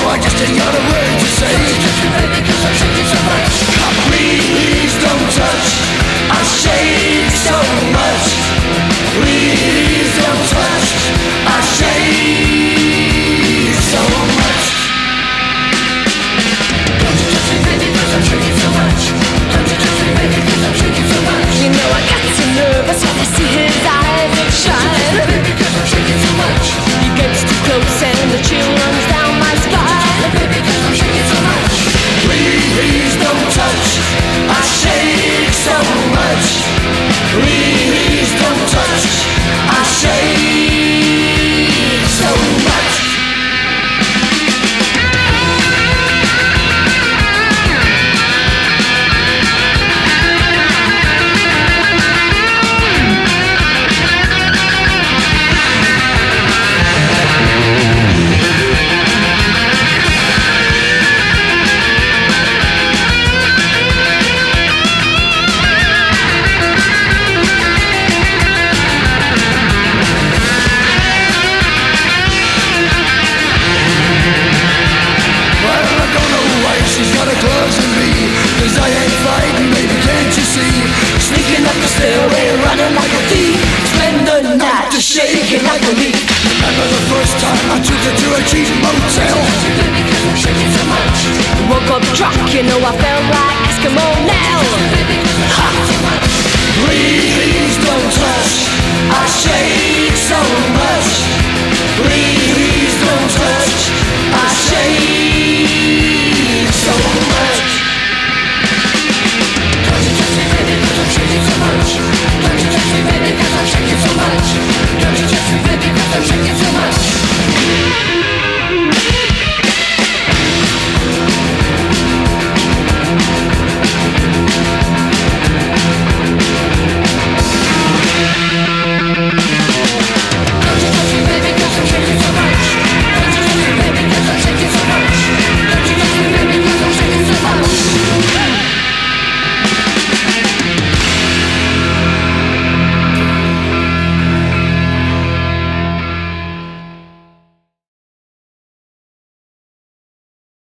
I just ain't got a word to say. Baby, 'cause I'm shaking so much. Please don't touch. I shake so much. Please don't touch. I shake so much. Don't you touch me, baby, 'cause I'm shaking so much. Don't you touch me, baby, 'cause I'm shaking so much. You know I get so nervous when I see his eyes that shine. Baby, 'cause I'm shaking so much. He gets too close and the chill runs down my spine. Baby, 'cause I'm shaking so much. Please don't touch. I shake so much. Please don't touch. I shake so much. She's got her gloves on me, 'cause I ain't fighting, baby, can't you see? Sneaking up the stairway, running like a thief. Spend the night just shaking like a leaf. Remember the first time I took her to a cheap motel? Baby, 'cause I'm shaking so much. Woke up drunk, you know I felt like Eskimo now. Baby, 'cause I'm shaking so much. Please don't touch. I shake so much.